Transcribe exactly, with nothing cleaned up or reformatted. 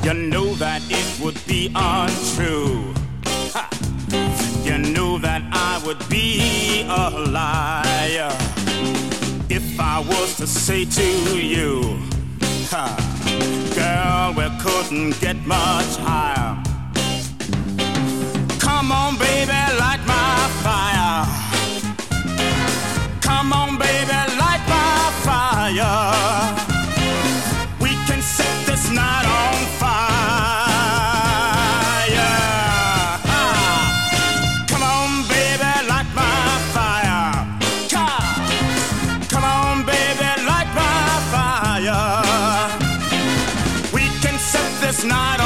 You knew that it would be untrue. Ha. You knew that I would be a liar if I was to say to you, ha, girl, we couldn't get much higher. Come on, baby, light my fire. Come on, baby, light my fire. We can set this night on fire. Come on, baby, light my fire. Come on, baby, light my fire. We can set this night on fire.